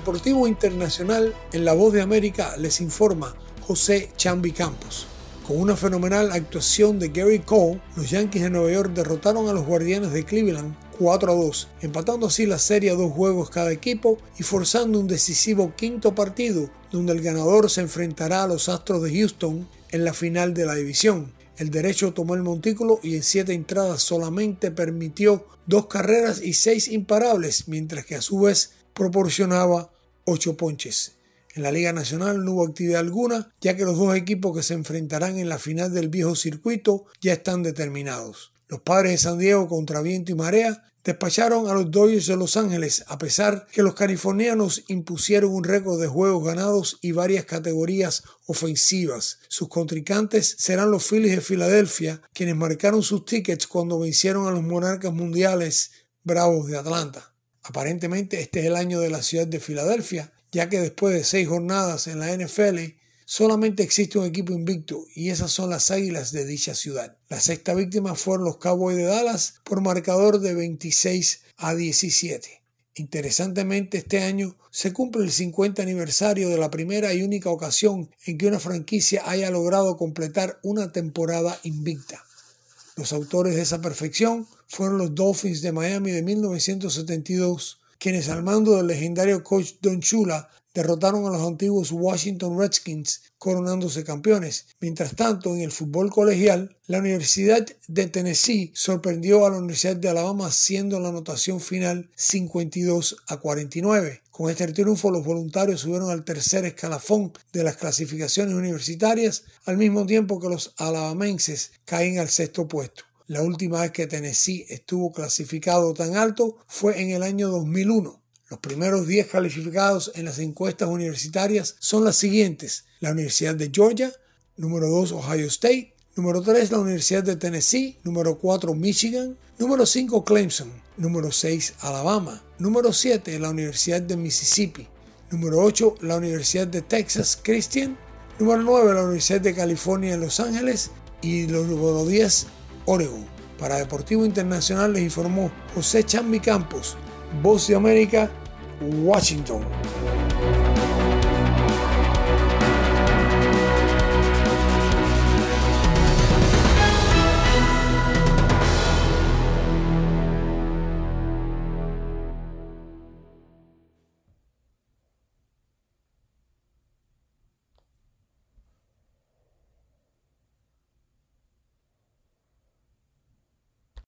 Deportivo Internacional, en La Voz de América les informa José Chambi Campos. Con una fenomenal actuación de Gary Cole, los Yankees de Nueva York derrotaron a los Guardianes de Cleveland 4-2, empatando así la serie a 2 juegos cada equipo y forzando un decisivo quinto partido donde el ganador se enfrentará a los Astros de Houston en la final de la división. El derecho tomó el montículo y en 7 entradas solamente permitió 2 carreras y 6 imparables, mientras que a su vez proporcionaba 8 ponches. En la Liga Nacional no hubo actividad alguna, ya que los 2 equipos que se enfrentarán en la final del viejo circuito ya están determinados. Los Padres de San Diego, contra viento y marea, despacharon a los Dodgers de Los Ángeles, a pesar que los californianos impusieron un récord de juegos ganados y varias categorías ofensivas. Sus contrincantes serán los Phillies de Filadelfia, quienes marcaron sus tickets cuando vencieron a los monarcas mundiales Bravos de Atlanta. Aparentemente este es el año de la ciudad de Filadelfia, ya que después de 6 jornadas en la NFL, solamente existe un equipo invicto y esas son las Águilas de dicha ciudad. La sexta víctima fueron los Cowboys de Dallas por marcador de 26-17. Interesantemente, este año se cumple el 50 aniversario de la primera y única ocasión en que una franquicia haya logrado completar una temporada invicta. Los autores de esa perfección fueron los Dolphins de Miami de 1972, quienes al mando del legendario coach Don Shula derrotaron a los antiguos Washington Redskins, coronándose campeones. Mientras tanto, en el fútbol colegial, la Universidad de Tennessee sorprendió a la Universidad de Alabama haciendo la anotación final 52-49. Con este triunfo, los voluntarios subieron al tercer escalafón de las clasificaciones universitarias, al mismo tiempo que los alabamenses caen al sexto puesto. La última vez que Tennessee estuvo clasificado tan alto fue en el año 2001. Los primeros 10 calificados en las encuestas universitarias son las siguientes: la Universidad de Georgia, número 2 Ohio State, número 3 la Universidad de Tennessee, número 4 Michigan, número 5 Clemson, número 6 Alabama, número 7 la Universidad de Mississippi, número 8 la Universidad de Texas Christian, número 9 la Universidad de California en Los Ángeles y número 10 Oregon. Para Deportivo Internacional les informó José Chambi Campos, Voz de América, Washington.